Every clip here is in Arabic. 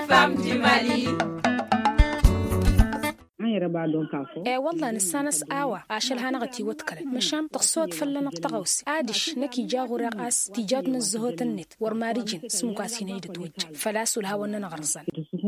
femmes du Mali. والله نسانس آوا عشان هنغتي وتكلم مشام تقصود فلنا الطقوس عادش نكي جاغو رقاس تيجاد نزهوت النت ورمارجين سمقاسين يدت وجه فلاسو الهوا نغرزان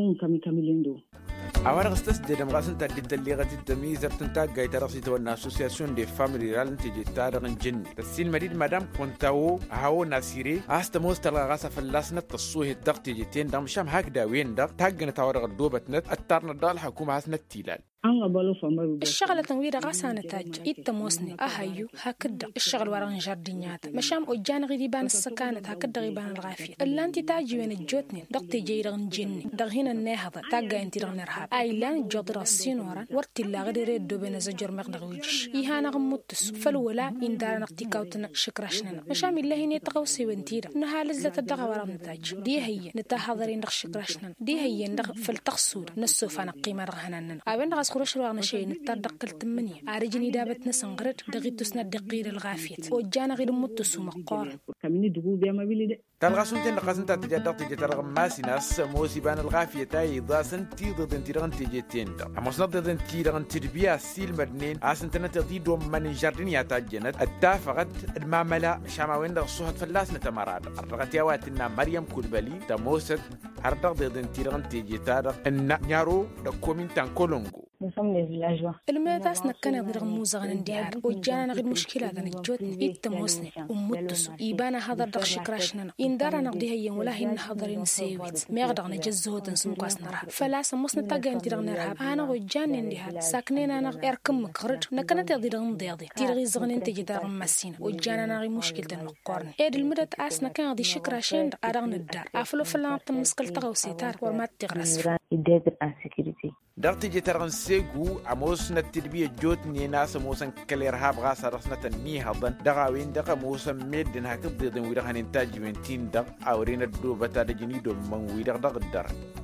أولا غستسدد مغاسن تدد اللي غادي التمييز بتنتاج جاي ترقصي تونا أسوسياسيون دي فاميلي رال تيجي تارغن جن تسيل مريد مدام كنتاو هاو ناسيري أستموس تلغاسا فلاسنا تصوه الدق تيجي تين دام شام هكذا وين دق تاجنا تورغ الدوبة نت التارنا دال حكومة هاسنا التيلال الشغلة تنوير غاسانة تاج إتموسني أهيو هكذا الشغل وران جردينيات مشام أجان غيبان السكانة هكذا غيبان الغافية اللي أنت تاجي وين الجوتني دقتي جيران جني دغهنا النهضة تاجا أنت رغن إرهاب أيلان جدر السينوران ورتي لا غير يدو بين زجر مغدغ وجش إيهانا غموتس فالولا إن دار نقتكاوتنا شكراشنا مشام الله نيتقوسي وانتيرا إنها لزة الدغا وران نتاج دي هي نتاحضرين نغ شكراشنا دي هي نغ فلتقصود نسوفا نقيمة رغهننا أبن خروش روانا شيء نتردق التمنية عارجني دابت نسنغرد دغيت تسند دقير الغافية وجانا غير متسو مقار تلغاسون تنقاسن تتجدق تيجي ترغم ماسي ناس موسيبان الغافية تاي ضاسن تيضد انتيرغن تيجي تيندا أموسنا ضد انتيرغن تربية سيل مدنين عاسن تنتضيدو من جاردينيا تاجنت التافغت المعملة شاماوين دغ صوحة فلاس نتمراد الرغت يواتنا مريم كولبالي تموست هردق ضد انتيرغن تيجي تارغ ان نيارو دكومين تانكولونغو المداس نكنا ضرغ موزغن انديار وجانا غير مشكلة ذن الجوتن إتموسني ومتسو إيبانا هذا دغ شكراشنا إن دارا نقضي هي ولا هي نحضرين سيويت ميغدغ نجزهو تنسمقاس نرهب فلا سموسنا تاقا انتيرغ نرهب أنا وجان انديار ساكنين أنا اركم مكرج نكنا تغديرغ مضيضي تيرغي زغن انتجي دارغ مسينا وجانا غير مشكلة المقارن إيد المدد آس نكنا غدي شكراشين أرغن الدار أفلو فلا تمسكل تغو سيتار ورمات تغرس دغتي جترغن سيغو اموسنا التربيه جوتني ناس موسن كليرهاب غاس رسنا تني هضن دغاوين دغ موسن ميدن هكذا ضد ويرهن انتاج من تين دغ اورين الدوبه تاع جني دو من ويرغ دغ الدر